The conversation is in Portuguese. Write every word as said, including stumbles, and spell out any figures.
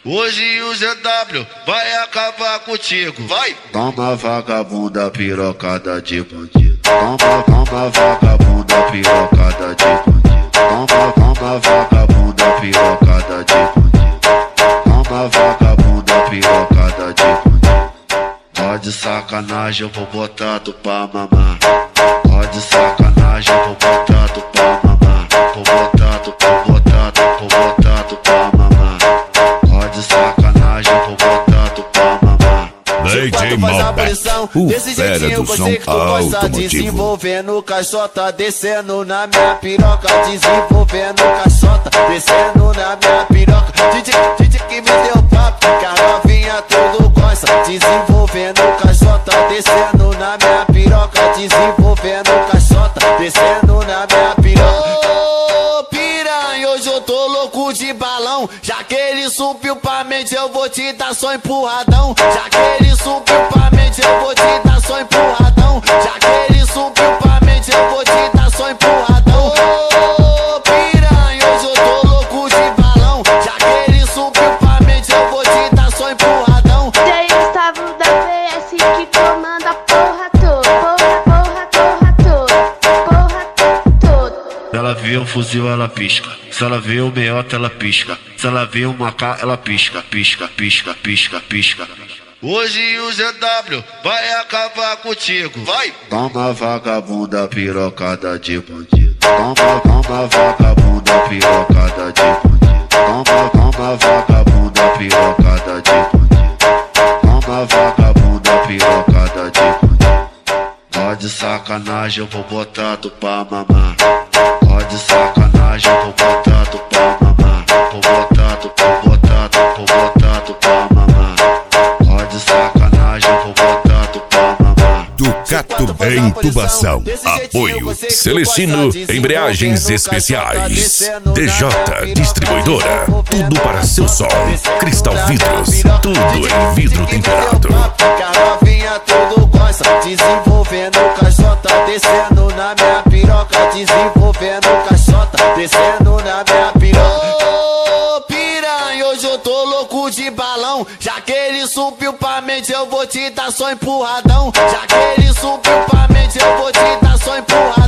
Hoje o Z W vai acabar contigo, vai! Toma vagabunda pirocada de bandido. Toma, toma vagabunda pirocada de bandido. Toma, toma vagabunda pirocada de bandido. Toma vagabunda pirocada de bandido. Ó de sacanagem eu vou botar tu pra mamar. Ó de sacanagem eu vou botar tu pra mamar. Vou botar tu, vou botar tu, vou botar tu pra mamar. Ó de sacanagem eu vou botar tu pra mamar. D J Malbec, o desse fera jeitinho do eu som sei que tu gosta, automotivo. desenvolvendo caixota, descendo na minha piroca, desenvolvendo caixota, descendo na minha piroca. DJ, DJ que me deu papo, que a novinha tudo gosta, desenvolvendo caixota, descendo na minha piroca, desenvolvendo caixota, descendo na minha piroca. Ô piranha, hoje eu tô louco de balão, já que ele subiu pra mente eu vou te dar só empurradão. Já que ele subiu pra mente eu vou te dar só empurradão. Já que ele subiu pra mente eu vou te dar só empurradão. Ô piranha, hoje eu tô louco de balão, já que ele subiu pra mente eu vou te dar só empurradão. D J Gustavo da V S que comanda a porra toda, porra, porra, porra toda, porra toda. Se ela vê um fuzil ela pisca, se ela vê um meiota ela pisca, se ela vê um macá ela pisca, pisca, pisca, pisca, pisca. Hoje o Z W vai acabar contigo, vai! Toma vagabunda pirocada de bandido. Toma, toma vagabunda pirocada de bandido. Toma, toma vagabunda pirocada de bandido. Toma vagabunda pirocada de bandido. Ó de sacanagem eu vou botar tu pra mamar. Ó de sacanagem eu vou botar tu pra mamar. Vou botar tu, vou botar tu, vou botar tu pra mamar. Ó de sacanagem eu vou botar tu pra mamar. Ducato Intubação. Apoio Celestino Embreagens Especiais. D J Distribuidora. Tudo para seu som. Cristal Vidros. Tudo em vidro temperado. Que a novinha tudo gosta, desenvolvendo caixota, descendo na minha piroca, desenvolvendo caixota, descendo na minha piroca. Ô piranha, hoje eu tô louco de balão, já que ele subiu pra mente eu vou te dar só empurradão. Já que ele subiu pra mente eu vou te dar só empurradão.